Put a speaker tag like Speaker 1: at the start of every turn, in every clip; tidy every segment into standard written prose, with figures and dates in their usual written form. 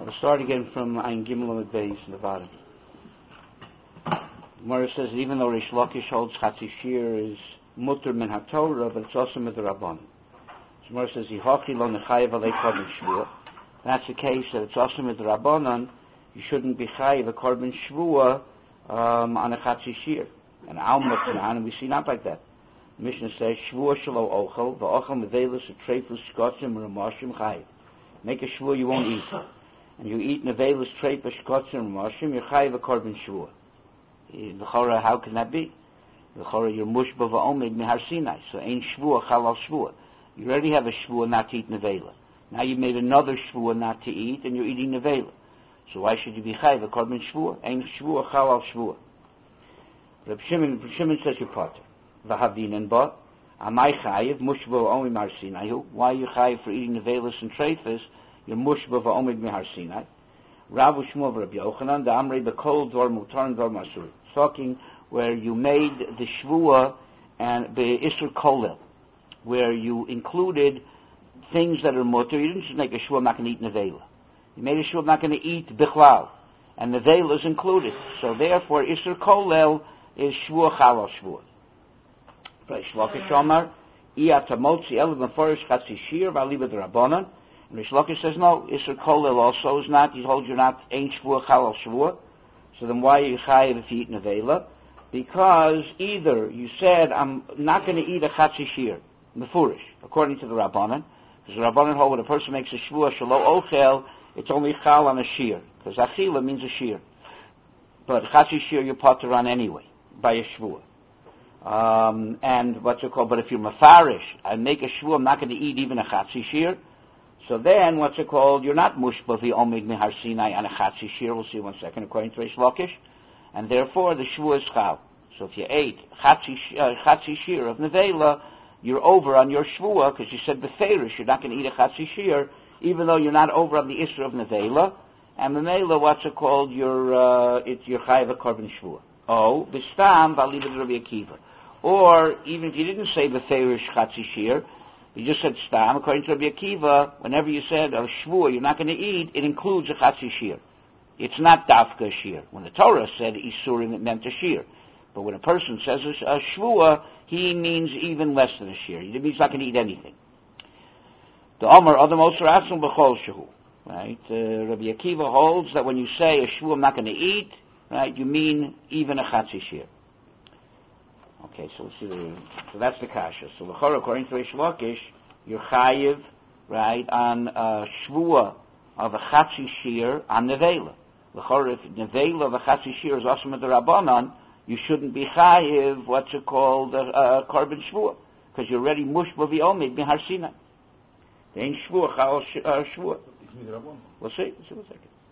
Speaker 1: We'll start again from Ein Gimel and Beis in the bottom. Gemara says that even though Rish Lakish holds Chatzi Shir is mutter min HaTorah, but it's also mit Rabbanan. Gemara says Yihachi lo nechayev alei korban shvua. That's the case that it's also mit Rabbanan. You shouldn't be chayev a korban shvua on a Chatzi Shir. And Alma Tanan, we see not like that. The Mishnah says shvua shelo ochel va'ochel mevelis u'treifus shkotzim u'ramashim chayev. Make a shvua you won't eat. And you eat nevelis treifus shkotzim u'ramashim, you're chayev a korban shvua. L'chora, how can that be? L'chora, you're mushba va'omed mihar Sinai, so ain't shvua chalal shvua. You already have a shvua not to eat nevela. Now you made another shvua not to eat, and you're eating nevela. So why should you be chayiv a korban shvua? Ain't shvua chalal shvua. Reb Shimon says you're potter. V'havinen ba, amai chayiv mushba va'omed mihar Sinai. Why are you chayiv for eating nevelas and treifus? You're mushba va'omed mihar Sinai. Rav Shmuel Rabbi Yochanan, the Amrei Bekol Dor Mutar and Dor Masur. Talking where you made the Shvua and the Isur Kolel, where you included things that are mutar. You didn't just make a Shvua, I'm not going to eat Nevela. You made a Shvua, I'm not going to eat Bichlal. And Nevela is included. So therefore, Isur Kolel is Shvua Chalal Shvua. Rish Lakish Omar, Iyatamotzi Elu Meforish Chatzi Shir V'aliba D'Rabbanan. And Rish Lakish says, no, Isser Kolel also is not, he holds you're not, ain't Shvua, Chalal Shvua. So then why are you chayiv if you eat Nevela? Because either you said, I'm not going to eat a Chatzi Shir, Mefurish, according to the Rabbanan, because the Rabbanan hold when a person makes a Shvua, Shalo Ochel, it's only Chal on a Shir, because Achila means a Shir. But Chatzi Shir you're potter on anyway, by a Shvua. And what's it called? But if you're Mefarish, I make a Shvua, I'm not going to eat even a Chatzi Shir. So then, what's it called? You're not mushba v'omid mihar Sinai on a Chatzi Shir. We'll see in 1 second, according to Rish Lakish. And therefore, the shvua is chal. So if you ate Chatzi Shir of Nevela, you're over on your shvua, because you said beferish, you're not going to eat a Chatzi Shir, even though you're not over on the Isra of Nevela. And Nevela, what's it called? You're chayiv a korban shvua. Oh, b'stam v'alibad Rabbi Akiva. Or, even if you didn't say beferish Chatzi Shir, you just said stam. According to Rabbi Akiva, whenever you said a shvua you're not going to eat, it includes a Chatzi Shir. It's not dafka shir. When the Torah said isurim, it meant a shir. But when a person says a shvua, he means even less than a shir. It means he's not going to eat anything. The Omer Adam Osir Atzum B'chol Shehu. Right? Rabbi Akiva holds that when you say a shvua I'm not going to eat, right, you mean even a Chatzi Shir. Okay, so let's see. So that's the kasha. So l'chora, according to Rish Lakish, you're chayiv, right, on shvua of a Chatzi Shir on nevela. L'chora, if nevela of a Chatzi Shir is also with the Rabbanan, you shouldn't be chayiv what's it called korban shvua, because you're already mushba v'omid mihar Sinai. There ain't shvua chal shvua. We'll see. Let's see 1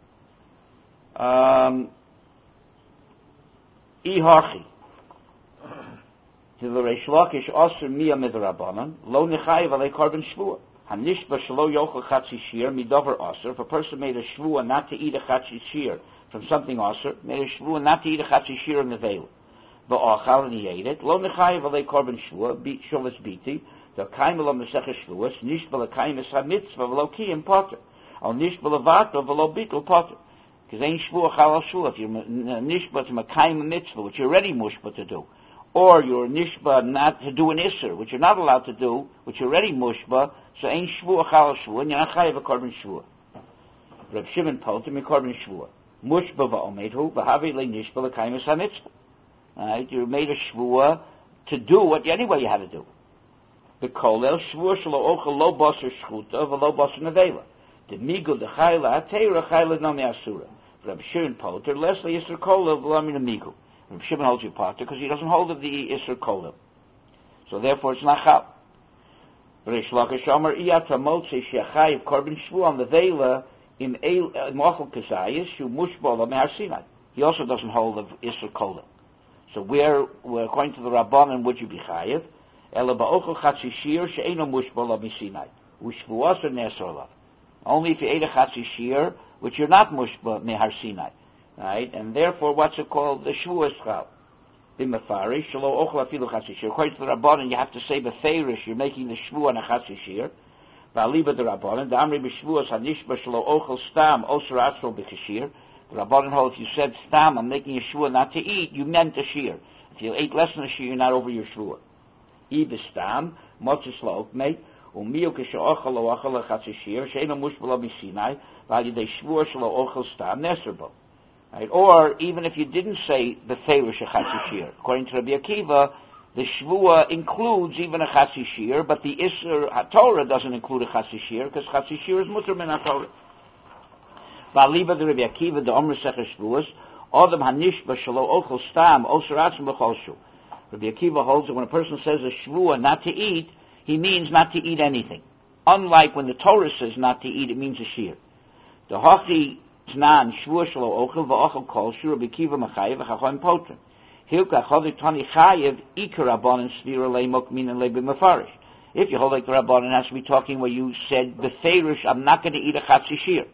Speaker 1: second. Ihachi. To the Rish Lakish also miya midrabanan lo nechayev alei korban shvua hanishba shelo yochel Chatzi Shir midover aser. If a person made a shvua not to eat a Chatzi Shir from something aser, made a shvua not to eat a Chatzi Shir in the veil, va'achal and he ate it, lo nechayev alei korban shvua shovas biti the kaim lo mesech shvuas nishba lekaim es hamitzvah v'lo kiyim potter al nishba levato v'lo bitl potter, because ain't shvua chalal shvua. If you're nishba to mekayim mitzvah, which you're already mushba to do, or you're nishba not to do an isser, which you're not allowed to do, which you're already mushba, so ain't shvua chalal shvua, and you're not chayiv a korban shvua. Reb Shimon told him a korban shvua. Mushba va'omedhu v'havi le nishba l'kayim es hamitzvah. Right? You made a shvua to do what anyway you had to do. The kolel shvua shelo ochel lo baser shchuta v'lo baser nevela. The migul the chayla atera chayla nami asura. Reb Shimon Poter leslie Isser kolel v'lami nemigul. Reb Shimon holds you potter because he doesn't hold of the Isser Kolel. So therefore it's not chal. Rish Lakish Omer iyata motze shechayiv korban shvu on the vela im mochel kazayis shu mushbala mehar Sinai. He also doesn't hold of Isser Kolel. So where according to the Rabbanan would you be chayiv? Ela ba'ochel Chatzi Shir she'eno mushbala misinai ushvuasa nesorlav. Only if you ate a Chatzi Shir which you're not mushba mehar Sinai. Right, and therefore, what's it called? The shvua is chal. B'mefarish shelo ochel afilu Chatzi Shir. According to the Rabbanan, you have to say beferish. You're making the shvua on a Chatzi Shir, Va'aliba the Rabbanan, the Amri b'shvuas hanishba shelo ochel stam osur atzro b'chashir. The Rabbanan holds, if you said stam, I'm making a shvua not to eat, you meant a shear. If you ate less than a shear, you're not over your shvua. Ibis stam, motzis la'okmei, umiyo k'she'ochel lo'ochel l'chatzi shear, she'eno mushbala b'sinai, v'alidei shvua shelo ochel stam neserbo. Right? Or, even if you didn't say the feirush a chatzi shear, according to Rabbi Akiva, the shvua includes even a chatzi shear, but the Isser HaTorah doesn't include a chatzi shear, because chatzi shear is mutter min HaTorah. Va'aliba the Rabbi Akiva, the Omer Secher Shvuas, Adam hanishba shelo ochel stam, osur atzmo b'chol shu. Rabbi Akiva holds that when a person says a shvua not to eat, he means not to eat anything. Unlike when the Torah says not to eat, it means a shear. The Hachi Tnan shvua shelo ochel v'ochel kol shu, Rabbi Akiva machayev v'chachon potrim. Hilka chodik tani chayev ikar rabbanan svira leimok minan lebe mefarish. If you hold like the rabbanan, it has to be talking where you said beferish, I'm not going to eat a chatzi shear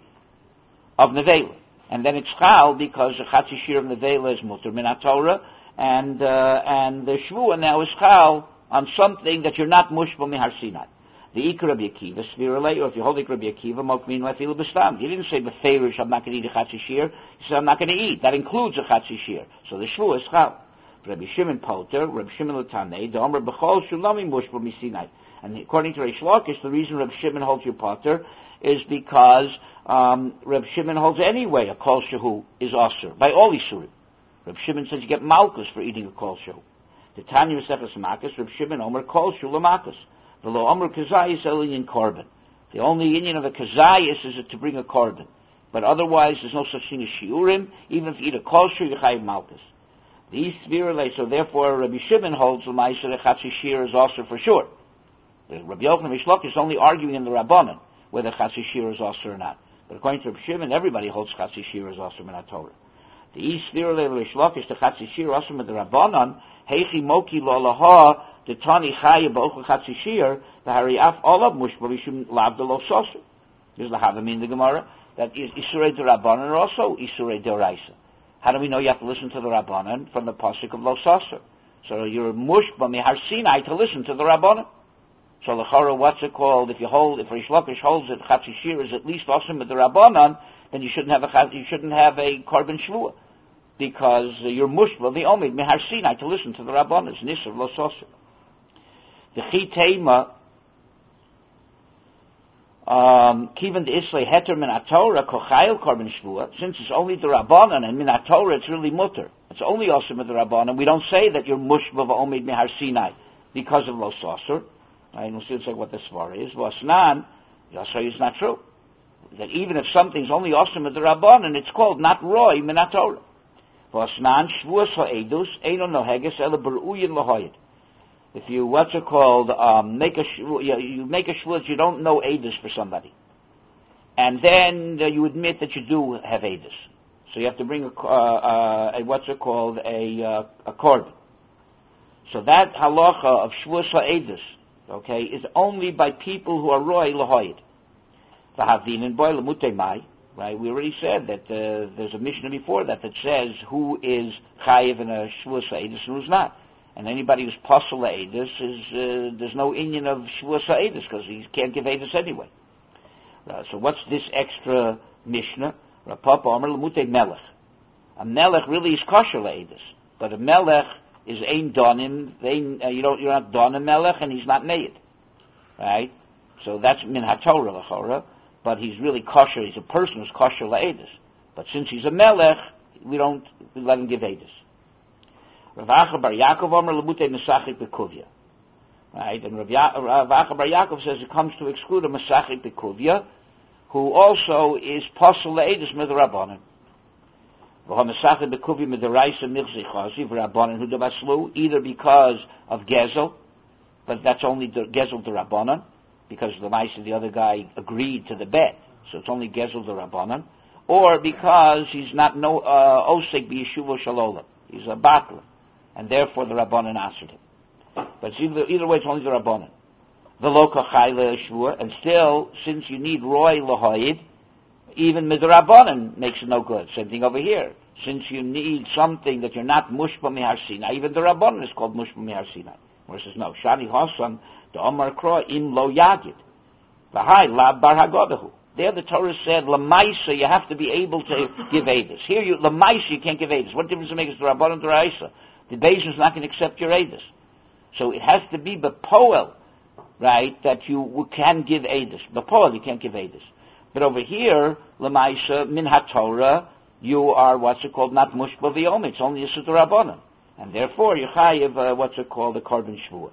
Speaker 1: of nevela, and then it's chal because a chatzi shear of nevela is mutter min haTorah, and the shvua now is chal on something that you're not mushba mihar Sinai. The ikar Rabbi Akiva svira le, or if you hold like Rabbi Akiva mok min lefil b'stam. You didn't say beferish, I'm not going to eat a chatzi shear. You said I'm not going to eat. That includes a chatzi shear. So the shvua is chal. Rabbi Shimon Poter, Rabbi Shimon Latanei, the Omer B'chol Shulami Mushba Misinai. And according to Reish Lakish, the reason Rabbi Shimon holds your Poter is because Rabbi Shimon holds anyway a Kol Shehu is Osir, by all Isurim. Rabbi Shimon says you get Malkus for eating a Kol Shehu. The Tanya Yosefas Makas, Rabbi Shimon Omer Kol Shula Makas. The Lo Omer Kazayis Elin Korban. The only union of a Kazayis is to bring a Korban. But otherwise, there's no such thing as Shiurim. Even if you eat a Kol Shehu, you chayiv Malkus. These spirulei, so therefore Rabbi Shimon holds the Ma'aser the Chatzi Shear is also for sure. Rabbi Yochanan Reish Lakish is only arguing in the Rabbanan whether Chatzi Shear is also or not. But according to Rabbi Shimon, everybody holds Chatzi Shear is also min HaTorah. The East spirulei of Reish Lakish, the Chatzi Shear also min the Rabbanan, Heichi Moki Lo Laha, the Tani Chaya B'ochel Chatzi Shear, the Hariaf Olav Mushba Vishum Lav de Lo Sosu. There's Lahavim in the Gemara that is Isurei de Rabbanan are also Isurei de Oraisa. How do we know you have to listen to the Rabbanan? From the pasuk of Lo Saser. So you're mushba mihar Sinai to listen to the Rabbanan. So l'chara, what's it called? If Reish Lakish holds that Chatzi Shear is at least awesome with the Rabbanan, then you shouldn't have a Korban Shvua. Because you're mushba the Omid mihar Sinai to listen to the Rabbanan. It's Nisr Lo Saser. The Chitema, Kivan the Islay Heter min HaTorah kochayil korban shvua. Since it's only the Rabbanan and min HaTorah, it's really mutter. It's only also with the Rabbanan. We don't say that you're mushba v'omid mihar Sinai because of Lo Saser. And we'll see it's like what the svar is. V'asnan, Yasai is not true. That even if something's only awesome with the Rabbanan, it's called not roy min HaTorah. V'asnan shvuas ha'edus eino noheges ele beruyin lahoyed. If you, make a shvua that you don't know edus for somebody. And then you admit that you do have edus. So you have to bring a korban. So that halacha of shvuas ha'edus, okay, is only by people who are roy lahoyed. V'havdin and boy lemutei mai, right? We already said that there's a Mishnah before that says who is chayiv in a shvuas ha'edus and who's not. And anybody who's posel edus is there's no inyan of shvuas edus because he can't give edus anyway. So what's this extra Mishnah? Rapapa Omer Lemutei Melech. A melech really is kosher edus, but a melech is ein donim. You're not don a melech, and he's not made, right? So that's min haTorah l'chora, but he's really kosher. He's a person who's kosher edus. But since he's a melech, we let him give edus. Rav Acha Bar Yaakov Omer Lebutei Mesachik Bekuvia. Right? And Rav Acha Bar Yaakov says it comes to exclude a Mesachik Bekuvia, who also is Posel Le'edus Midrabanan. V'ha Mesachik Bekuvia Midaraisa Milchzi Chazi V'Rabbanan Hu Devaslu, either because of Gezel, but that's only Gezel D'Rabbanan, because the mice of the other guy agreed to the bet, so it's only Gezel D'Rabbanan, or because he's not Osek B'Yeshuva Shalolam. He's a Batler. And therefore the Rabbanan answered him. But either way, it's only the Rabbanan. The loka chayla shvua, and still, since you need roy lahoyid, even midrabbanan makes it no good. Same thing over here. Since you need something that you're not mushba mihar Sinai, even the Rabbanan is called mushba mihar Sinai. Where it says no, shani hasan the Omar Kro im lo yagid. V'hai lab bar hagodahu. There the Torah said, Lamaisa, you have to be able to give Eidos. Here, Lamaisa, you can't give Eidos. What difference does it make? It's the Rabban and the Raisa. The Beis is not going to accept your Eidos. So it has to be B'poel, right, that you can give Eidos. B'poel, you can't give Eidos. But over here, Lamaisa, Min HaTorah, you are, not Mushba V'yom. It's only a Yisud Rabbanan. And therefore, you chayiv, the Korban Shvuah.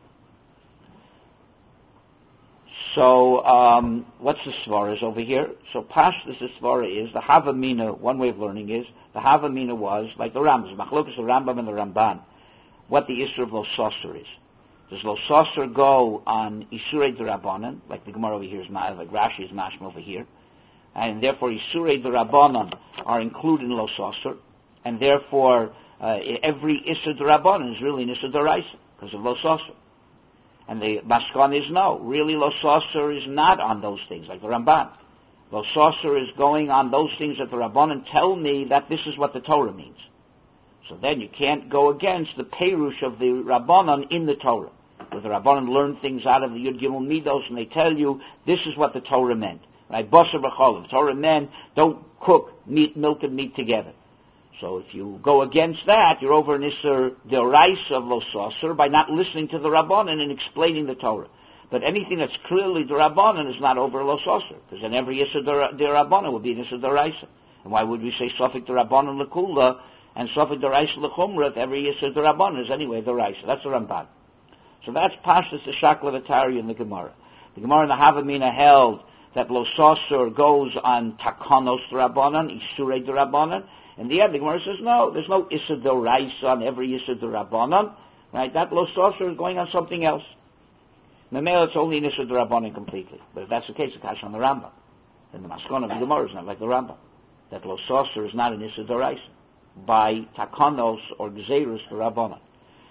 Speaker 1: So, what's the svaras over here? So, Pashtus, the svara is, the Havamina, one way of learning is, the Havamina was, like the Rambam, Machlokas, the Rambam and the Ramban, what the Isur of Lososar is. Does Lososar go on Isurei D'Rabbanan, like the Gemara over here is, like Rashi is mashma over here, and therefore Isurei D'Rabbanan are included in Lososar, and therefore every Isur D'Rabbanan is really an Isur D'Oraisa, because of Lososar. And the Maskon is no. Really, Lososar is not on those things, like the Ramban. Lososar is going on those things that the Rabbanan tell me that this is what the Torah means. So then you can't go against the Perush of the Rabbanan in the Torah. Where the Rabbanan learn things out of the Yud Gimel Midos and they tell you this is what the Torah meant. Right? Basar b'cholim. The Torah meant don't cook milk and meat together. So if you go against that, you're over an Isser D'Oraisa of Lososar by not listening to the Rabbanan and explaining the Torah. But anything that's clearly the Rabbanan is not over Lososar, because then every Isser D'Rabbanan would be an Isser D'Oraisa. And why would we say Sofik D'Rabbanan L'Kula and Sofik D'Oraisa L'Chumra if every Isser D'Rabbanan is anyway D'Oraisa? That's the Ramban. So that's Pashtus the Shaklavatari in the Gemara. The Gemara in the Havamina held that Lososar goes on Takanos D'Rabbanan, Isurei D'Rabbanan. And the Gemara says, no, there's no Isser D'Oraisa on every Isser D'Rabbanan, right? That Lososar is going on something else. Memela, it's only an Isser D'Rabbanan completely. But if that's the case, it's Kash on the Rambam. Then the Maskon of the Gemara is not like the Rambam. That Lososar is not an Isser D'Oraisa by Takanos or Gzeirus D'Rabbanan.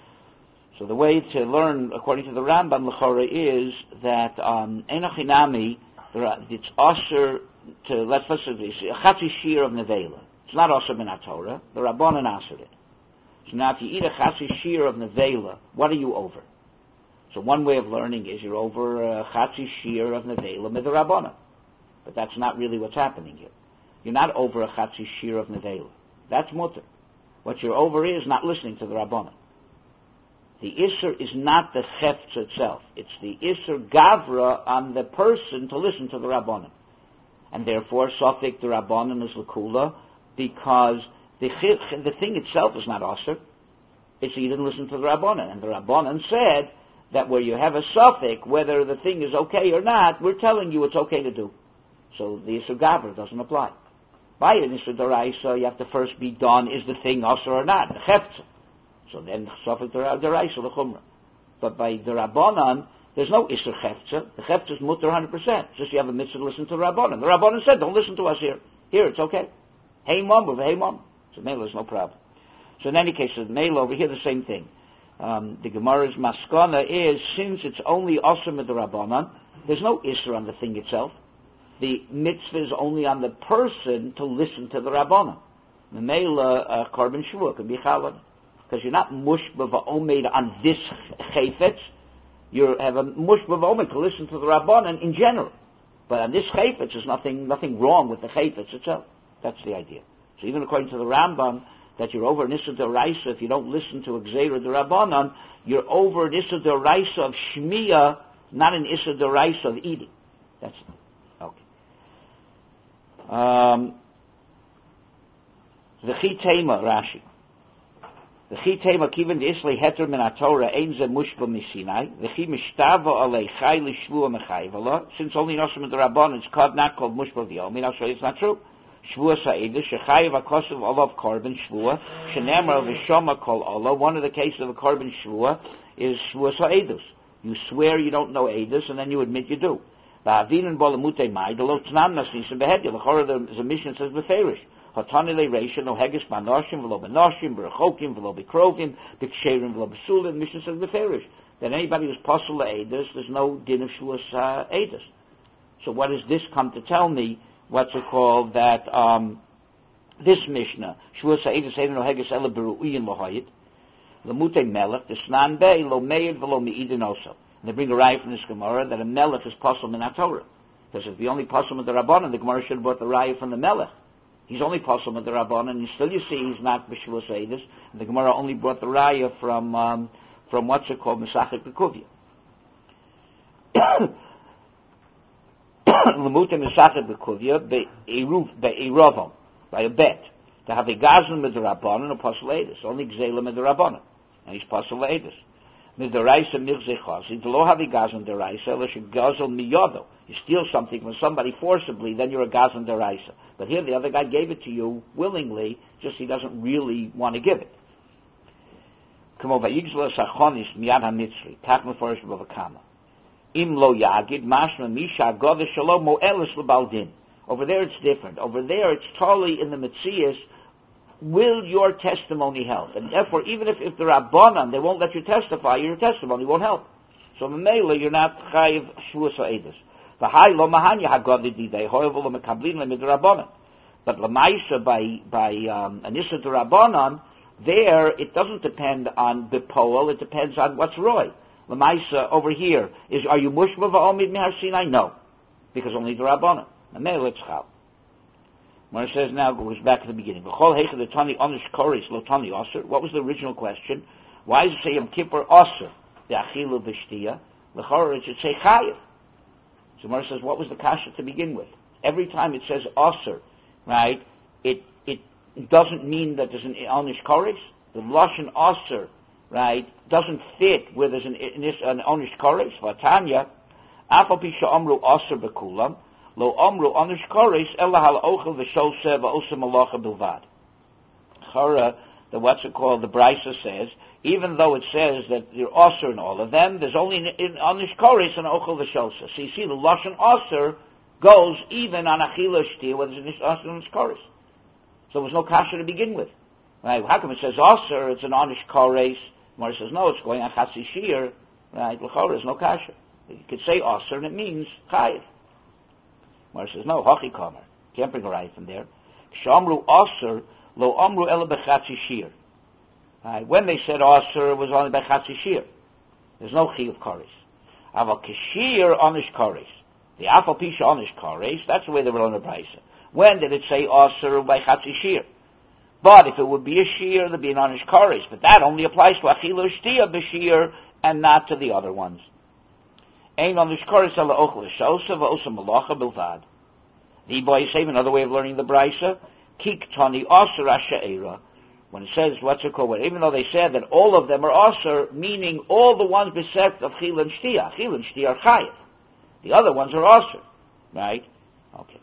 Speaker 1: So the way to learn, according to the Rambam, L'chora, is that Enochinami, it's Osir to, let's say, a Chatzi Shir of Nevela. It's not also min HaTorah. The Rabbanan answered it. So now if you eat a Chatzi Shir of Nevela, what are you over? So one way of learning is you're over a Chatzi Shir of Nevela with the Rabbanan. But that's not really what's happening here. You're not over a Chatzi Shir of Nevela. That's mutter. What you're over is not listening to the Rabbanan. The Isser is not the Chefetz itself. It's the Isser Gavra on the person to listen to the Rabbanan. And therefore, Sofik the Rabbanan is L'Kula, because the thing itself is not Osir. It's you didn't listen to the Rabbanan. And the Rabbanan said that where you have a suffix, whether the thing is okay or not, we're telling you it's okay to do. So the Yisur Gavra doesn't apply. By an Yisur D'Oraisa, you have to first be done, is the thing Osir or not? The Chefetz. So then suffix D'Oraisa, the Chumrah. But by the Rabbanan, there's no Isser Chefetz. The Chefetz is mutter 100%. Just you have a mitzvah to listen to the Rabbanan. The Rabbanan said, don't listen to us here. Here, it's okay. Hey mom with hey mom. So Mela is no problem. So in any case, the Mela over here, the same thing. The Gemara's Maskana is, since it's only Osir with the Rabbanan, there's no Isser on the thing itself. The mitzvah is only on the person to listen to the Rabbanan. The Mela, Korban Shvuah can be Chalad. Because you're not mushba v'omed on this chayfetz. You have a mushba v'omed to listen to the Rabbanan in general. But on this chayfetz, there's nothing wrong with the chayfetz itself. That's the idea. So even according to the Rambam, that you're over an Issa D'Oraisa, if you don't listen to a Gzeira D'Rabbanan, you're over an Issa D'Oraisa of Shmiya, not an Issa D'Oraisa of eating. That's okay. The Chitema, Rashi. The Chitema kiven the Islay Heter min HaTorah ein ze mushba misinai. The Chi mishtava alei chai l'shvua mechayvala. Since only Nosrim and the Rabbanan, it's not called mushba v'yomin. I'll show you it's not true. Shvua Sa'edus, Shechayiv HaKosav Olav Korban Shvua, Shenemar V'Shoma Kol Olav. One of the cases of a Korban Shvua is Shvua Sa'edus. You swear you don't know Edus, and then you admit you do. V'Avinin Bolamute Mai, the Lo Tnam Nasnisim Behedya. The Chorah, the mission says Beferish. Hatani Le'Reisha, No Heges Manoshim, V'Lo Benoshim, B'Rechokim, V'Lo B'Krovim, B'Ksherim, V'Lo B'Sulim. The mission says Beferish. That anybody who's Posel Edus, there's no din of Shvua Edus. So what does this come to tell me? What's it called, that this Mishnah, Shvua Sa'edus Eidin No Heges Ela Beru'in Lohayit, Lamute Melech, the Snan Bey, Lo Meir V'Lo Me'idin also. And they bring a raya from this Gemara that a melech is possible in Torah. Because if the only possible with the Rabbanan, the Gemara should have brought the raya from the melech. He's only possible with the Rabbanan, and still you see he's not B'Shvus Eidus. And the Gemara only brought the raya from what's it called, Mesachet Bekuvia. L'muta Mesachet Bekuvia be'erovam, by a bet. To have a gazlan with the Rabbanan, a Apostle Eidus. Only Gzelim with the Rabbanan. And he's Apostle Eidus. Midaraisa Mirzechazi, to lo have a gazlan deraisa, unless you gazel miyodo. You steal something from somebody forcibly, then you're a gazlan deraisa. But here the other guy gave it to you willingly, just he doesn't really want to give it. Come over, Yigzla Sachonis Miyad HaMitzri, Tak Meforish Bavakama. Im lo yagid, mashma misha goda shalom mo'elis lebaldin. Over there it's different. Over there it's totally in the Metzias, will your testimony help? And therefore, even if the Rabbanan, they won't let you testify, your testimony won't help. So Mamela, you're not chayiv shvuas ha'edus. V'hai lo mahanya hagodi didei, hoyev lo mekablin lemid Rabbanan. But lemaisa by anissa to Rabbanan, there it doesn't depend on Bipol, it depends on what's Roy. Lemaisa over here is, are you mushma va'omid mihar Sinai? No, because only the Rabbanan. Mamela it's chal. When it says now, goes back to the beginning. What was the original question? Why does it say Yom Kippur Osir? The Achilu B'Shtiya. L'chorah it should say Chayiv. So Gemara says, what was the kasha to begin with? Every time it says Osir, right, it doesn't mean that there's an Onish Koris. The Lashon Osir, right, doesn't fit where there's an Onish Koris. Vatanya, Afal Pisha Omru Osir B'Kulam, Lo Omru Onish Koris, Ella Hal Ochel V'Shol Seva Osa Malacha Bilvad. Chara, the what's it called, the Brisa says, even though it says that you're Osir in all of them, there's only in Onish Koris and Ochel V'Shol. So you see, the Lashon Osir goes even on Achila Shtir, whether it's Osir and Onish Koris. So there's no kasha to begin with. Right? How come it says Osir, it's an Onish Koris? Mara says, no, it's going on Chatzi Shir. Right? L'chorah, there's no kasha. You could say Osir and it means Chayiv. Mara says, no, Hachi Kamer. Can't bring a right from there. Shamru Osir, lo Amru Ela Bechatzi Shir. Right? When they said Osir, it was only Bechatzi Shir. There's no Chiyuv Koris. Aval Kishir Onish Koris. The Afal Pisha Onish Koris, that's the way they were on the Brisa. When did it say Osir by Chatzi Shir? But if it would be a Shir, there'd be an Onish Koris. But that only applies to Achilu Shtia B'Shir and not to the other ones. Ein Onish Koris Ela Ochel Shosa V'Osa Malacha Bilvad. The boy say another way of learning the Brisa, Kik Tani Osir Ashe'era. When it says, what's it called? Even though they said that all of them are Osir, meaning all the ones beset of Chil and Shtia. Chil and Shtia are Chayiv. The other ones are Osir. Right? Okay.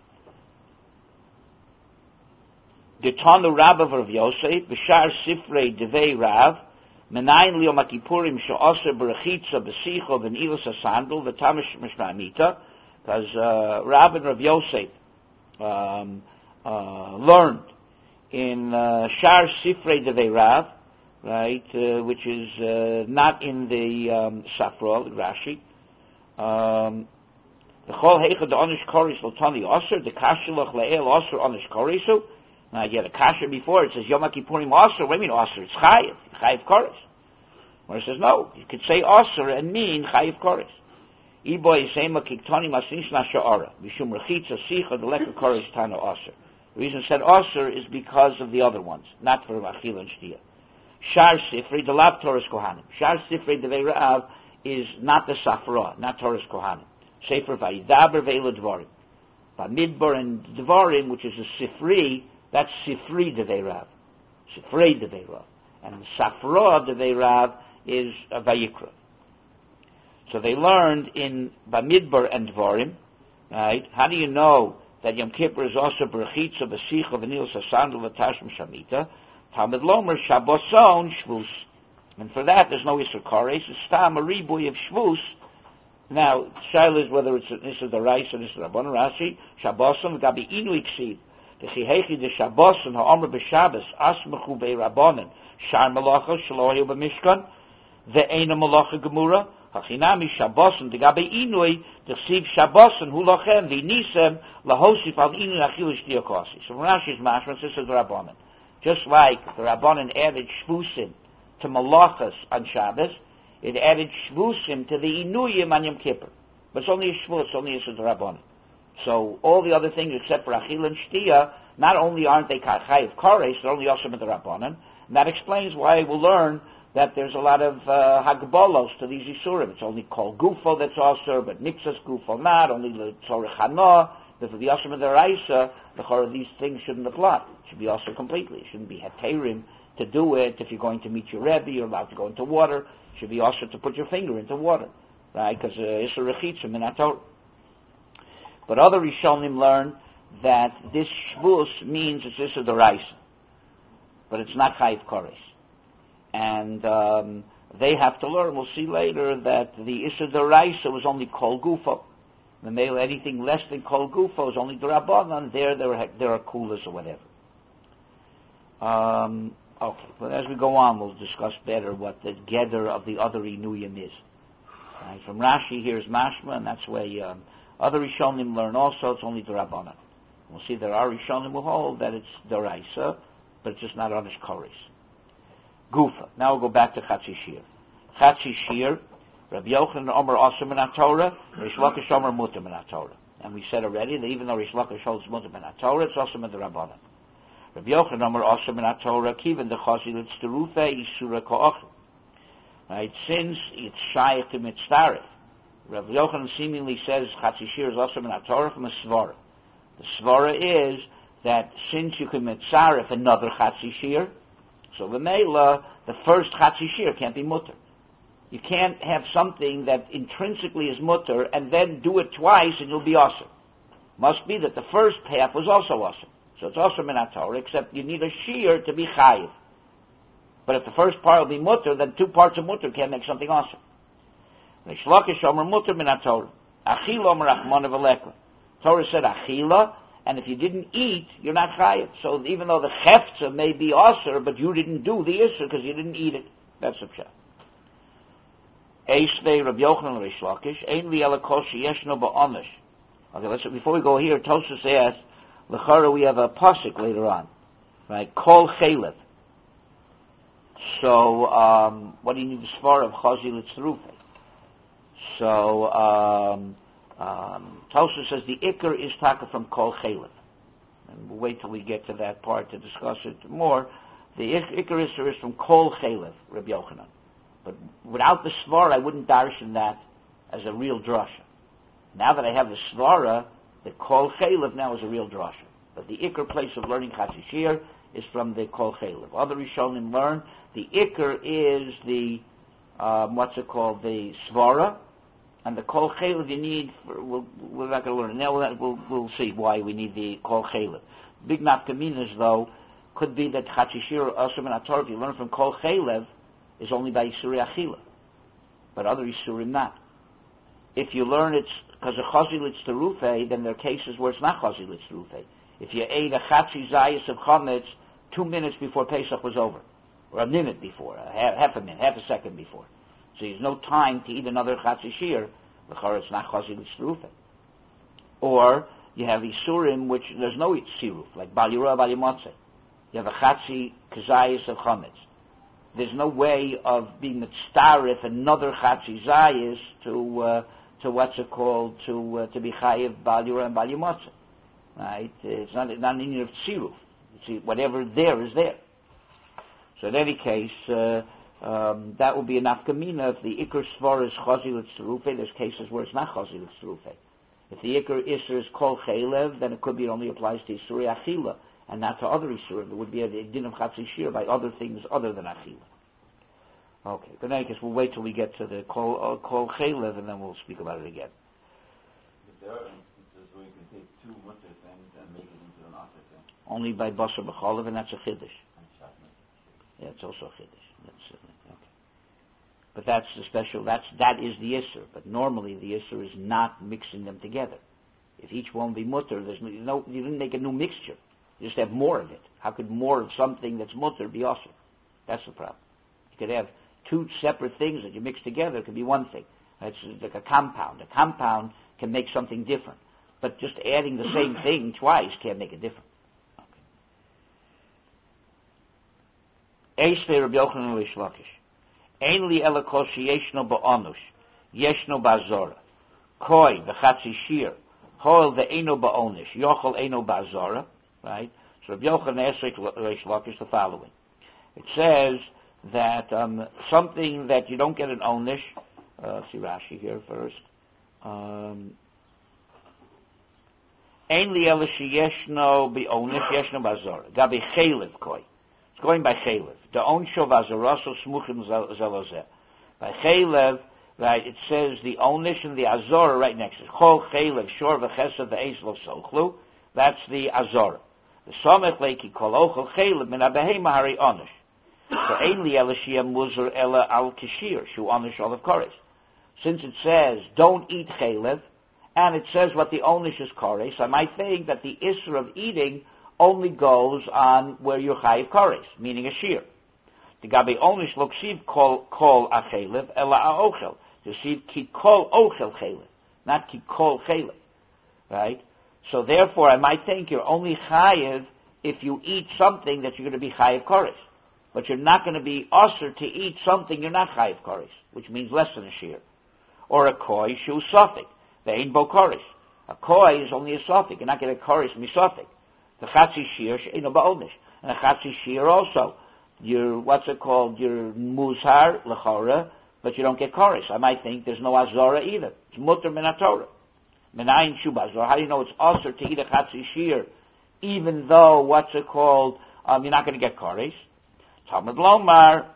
Speaker 1: Getanu Rabbav Rav Yosef, B'shar Sifrei Devei Rav, Menayin Liyom HaKippurim She'osir B'rechitza B'sicho V'nilas HaSandal V'tamish Mishma'amita, because Rav and Rav Yosef learned in Shar Sifrei Devei Rav, right, which is not in the Safra, the Rashi. The Chol Heichad Onish Koris L'Tani Osir, the Kashilach Le'el Osir Onish Korisu. Now you had a kasha before, it says Yom HaKippurim Osir. What do you mean Osir? It's Chayiv. Chayiv Koris. Where it says no, you could say Osir and mean Chayiv Koris. Iboy Yisema Kiktoni Masnish Nasha'ara. Mishum Rechitza Sicha the Lekha Koris Tana Osir. The reason it said Osir is because of the other ones, not for Achil and Shtia. Shar Sifrei, the Lab Torah Kohanim. Shar Sifrei Devei Rav is not the Safra, not Torah Kohanim. Sefer Vayidaber Ve'ela Dvarim. Bamidbar and Dvarim, which is a Sifri, that's Sifri Devei Rav. Sifrei Devei Rav. And the Safra Devei Rav is Vayikra. So they learned in Bamidbar and Dvarim, right? How do you know that Yom Kippur is also Berechitza, B'sicha, V'nilas HaSandal, V'tashim Shamita? Talmud Lomer, Shabboson, Shvus. And for that, there's no Isser Kores. It's Stam, a ribuy of Shvus. Now, Shaila is whether it's Nisr Darais or Nisr Rabban Rashi. Shabboson, Gabi Inu Iksiv. The Chihechi de Shabboson, Ha'omer B'Shabbos, Asmachu Be'Rabbanan, Shar Malacha, Shalohi B'Mishkan, Ve'ena Malacha Gemura, Hachinami Shabboson, the Gabi Inui, the Siv Shabboson, Hulochem, V'Nisem, Lahosif Al Inu Achil Shtiyakasi. So Rashi's Mashman says the Rabbanan. Just like the Rabbanan added Shvusim to Malachas on Shabbos, it added shvusim to the inuyim on Yom Kippur. But it's only a shvus, it's only a Rabbanan. So all the other things except for achil and shtia, not only aren't they chayiv kares, they're only also with the Rabbanan. And that explains why we'll learn that there's a lot of hagbolos to these isurim. It's only called gufo that's also, but nixas gufo not, only the tzorech hana, but for the yasam of the raisa, these things shouldn't apply. It should be also completely. It shouldn't be heterim to do it. If you're going to meet your Rebbe, you're allowed to go into water. It should be also to put your finger into water, right? Because isur rechitzim in Torah. But other Rishonim learn that this shvus means it's isur deraisa, but it's not chayiv kares. And they have to learn, we'll see later, that the isur deraisa was only kol gufo. When they were anything less than kol gufo is only derabanan. There are coolers or whatever. Okay, but as we go on, we'll discuss better what the gather of the other inuyim is. Right? From Rashi, here's mashma, and that's where other Rishonim learn also. It's only derabanan. We'll see there are Rishonim who hold that it's deraisa, but it's just not onish koris. Gufa. Now we'll go back to Chatzi Shir. Chatzi Shir, Rabbi Yochanan Omer Osir min HaTorah, Rish Lakish Omer Mutar min HaTorah. And we said already that even though Rish Lakish holds Mutar min HaTorah, it's also min the Rabbanan. Rabbi Yochanan Omer Osir min HaTorah, Kiven the Chazil Tzterufe Isura Ko'ochel. Right, since it's Shaykh to Mitzdarif, Rabbi Yochanan seemingly says Chatzi Shir is also min HaTorah from a Svara. The Svara is that since you can Mitzdarif another Chatzi Shir, so V'meila, the first Chatzi Shir can't be mutter. You can't have something that intrinsically is mutter and then do it twice and you'll be awesome. Must be that the first half was also awesome. So it's also min HaTorah, except you need a shir to be chayiv. But if the first part will be mutter, then two parts of mutter can't make something awesome. Rish Lakish Omer mutter min HaTorah. Achila Omer Achmona v'lekla. Torah said achila, and if you didn't eat, you're not chayiv. So even though the cheftza may be aser, but you didn't do the isser because you didn't eat it. That's the pshat. Eisvei Rabbi Yochanan Rish Lakish, Ein li ela kol sheyeshno ba'onesh. Okay, before we go here, Tosfos asks, l'chara we have a pasuk later on, right? Kol chelev. So, what do you need the svar of chazil etzrufe? So, Tosfos says the ikar is taka from kol chelev. And we'll wait till we get to that part to discuss it more. The ikar is from kol chelev, Rabbi Yochanan. But without the svara, I wouldn't darshan that as a real drasha. Now that I have the svara, the kol chelev now is a real drasha. But the ikar place of learning Chatzi Shir is from the kol chelev. Other Rishonim learn the ikar is the the svara, and the kol chelev you need. We're not going to learn it now. We'll see why we need the kol chelev. Big nafkaminas though could be that Chatzi Shir or Osir min HaTorah, if you learn from kol chelev, is only by Yisuri Achila, but other Yisurim not. If you learn it's because of Chazil Tzterufe, then there are cases where it's not Chazil Tzterufe. If you ate a Chatzi Zayis of Chametz 2 minutes before Pesach was over, or a minute before, half a minute, half a second before, so there's no time to eat another Chatzi Shir, it's not Chazil Tzterufe. Or you have Yisurim which there's no Tziruf, like Bal Yirah, Bal Yimotzeh. You have a Chatzi Zayis of Chametz. There's no way of being mitzdarif another Chatzi Zayis to what's it called, to be chayiv Bal Yirah and Bal Yimotzeh. Right? It's not an union of tziruf. See, whatever there is there. So in any case, that will be a nafkamina. If the ikar svar is chazil tzterufe, there's cases where it's not chazil tzterufe. If the ikar isser is kol chelev, then it could be it only applies to Yisuri Achila, and not to other Yisurim. There would be a din of Chatzi Shir by other things other than Achila. Okay, but in any case, we'll wait till we get to the Kol Chelev, and then we'll speak about it again.
Speaker 2: But there are instances where you can take two mutter things and make it into an asr thing.
Speaker 1: Only by Basar B'chalev, and that's a Chiddush. Yeah, it's also a Chiddush. Okay. But that's the special, that is the Isser. But normally the Isser is not mixing them together. If each one be mutter, you didn't make a new mixture. You just have more of it. How could more of something that's mutter be awesome? That's the problem. You could have two separate things that you mix together. It could be one thing. It's like a compound. A compound can make something different. But just adding the same thing twice can't make it different. Eisvei Rabbi Yochanan Rish Lakish. Ein li ela kol sheyeshno ba'onush, yeshno ba'zora. Koi v'chatzi shir, hoel ve'eno ba'onish, yochel eno ba'zora. Right? So Rabbi Yochanan asks Reish Lakish the following. It says that something that you don't get an onish. Let's see Rashi here first. Ein li ela sheyeshno ba'onish, yeshno ba'zora. Gabi chelev koi. It's going by chelev. The onsho v'azoraso smuchim zelozeh. By chelev, right, it says the onish and the azor are right next to it. Chol chelev shor v'chesed v'eis lo sochlu. That's the azor. The somech leiki kol ochel chelev min abehema hari onish. So ein li ela shia muzur ela al kishir shu onish olav kores. Since it says don't eat chelev, and it says what the onish is kores, I might think that the isser of eating only goes on where you're chayiv kores, meaning a shear. The gabi onish loksiv kol achelev ela aochel. To see ki kol ochel chelev, not ki kol chelev, right? So therefore, I might think you're only chayiv if you eat something that you're going to be chayiv kores, but you're not going to be usher to eat something you're not chayiv kores, which means less than a shear, or a koi shu sofik. They ain't bo kores. A koi is only a sofik. You're not going to kores misofik. The chatzi shear she'ino ba'onish, and a chatzi shear also. You're what's it called? You're muzhar lechora, but you don't get kores. I might think there's no azora either. It's mutter min haTorah. Menayin shu ba'azor. How do you know it's usher to eat a chatzi shear, even though what's it called? You're not going to get kores. Talmud lomar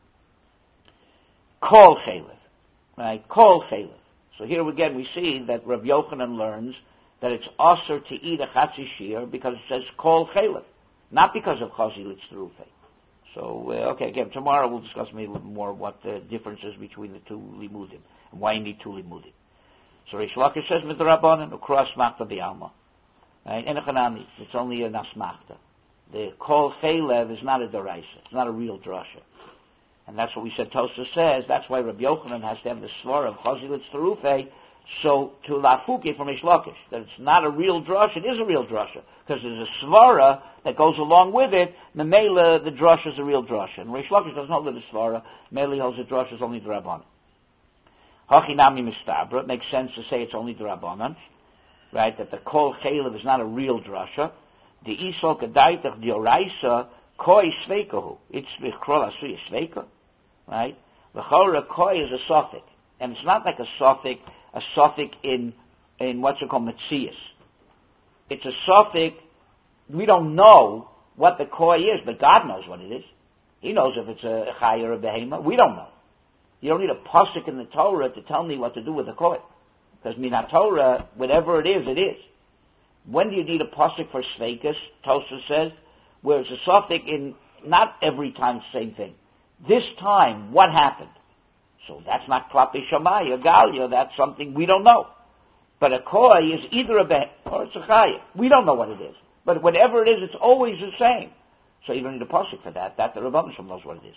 Speaker 1: kol chelev, right? Kol chelev. So here again we see that Rabbi Yochanan learns that it's usher to eat a chatzi shear because it says kol chelev, not because of chazi litzterufe. So, okay, again, tomorrow we'll discuss maybe a little more what the difference is between the two limudim and why you need two limudim. So Reish Lakish says with the Rabbanan, ukro asmachta b'alma. Right? Enochanami, it's only an asmachta. The kol chelev is not a deraisa. It's not a real drasha. And that's what we said Tosfos says. That's why Rabbi Yochanan has to have the svara of chazi litzterufe. So to lafuke from Reish Lakish, that it's not a real drasha, it is a real drasha. Because there's a svara that goes along with it, Memela, the drasha is a real drasha. And Reish Lakish doesn't hold it as svara, Meli holds the drasha is only the Rabbanan. Hachinami mistabra, it makes sense to say it's only the Rabbanan, right, that the kol chelev is not a real drasha. The isol kadaitach dioraisa koi sveikahu, it's v'chrol asui sveika, right? The chora koi is a suffix, and it's not like a suffix in what's it called, Metzias. It's a suffix, we don't know what the koi is, but God knows what it is. He knows if it's a chay or a behema. We don't know. You don't need a pasuk in the Torah to tell me what to do with the koi. Because minat Torah, whatever it is, it is. When do you need a pasuk for sveikas? Tosfos says, where it's a suffix in, not every time the same thing. This time, what happened? So that's not klapi shamaya, galia, that's something we don't know. But a koi is either a behem or it's a chaya. We don't know what it is. But whatever it is, it's always the same. So you don't need a pasuk for that. That the Rebbeinu Shalom knows what it is.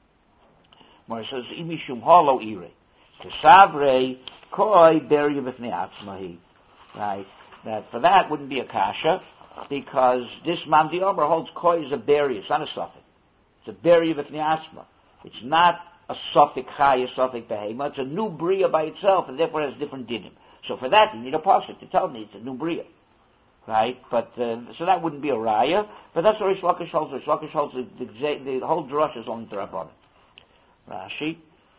Speaker 1: More says, imishum holo ire. Kesavrei koi beri b'fnei atzmahi. Right? That for that wouldn't be a kasha, because this man the Omer holds koi is a beri, it's not a suffix. It's a beri b'fnei atzma. It's not a suffix chaya, a suffix behema. It's a new bria by itself, and therefore it has different dinim. So for that, you need a pasuk to tell me it's a new bria, right? But so that wouldn't be a raya. But that's what Reish Lakish holds. Reish Lakish holds the whole drush is only to Rabbanan. Rashi,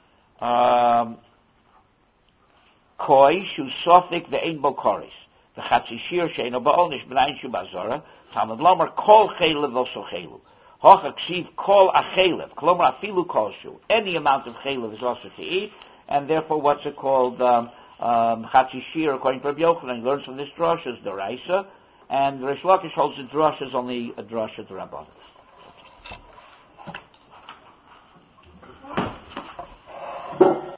Speaker 1: koi shu sofik ve'ein bo koris v'chatzi shir she'eno ba'onish b'nayin shu ba'zora Talmud lomar kol chelev v'oso chelu hocha ksiv kol achelev kolomar afilu kol shu, any amount of chelev is also to eat, and therefore what's it called? Chatzi shir, according to Rabbi Yochanan, learns from this drush is deraisa, and Reish Lakish holds the drush is only a drush of the Rabbanan.